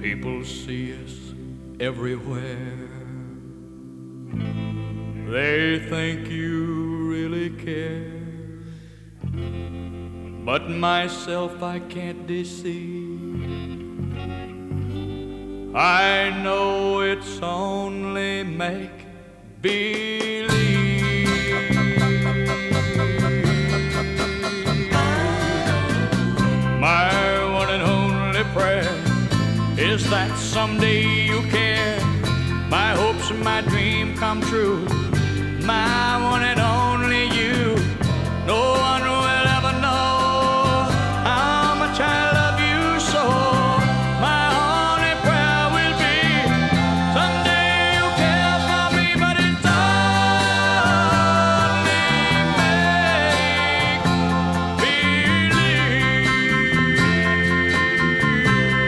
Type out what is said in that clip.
People see us everywhere. They think you really care. But myself I can't deceive. I know it's only make believe. My one and only prayer is that someday you'll care. My hopes and my dream come true. My one and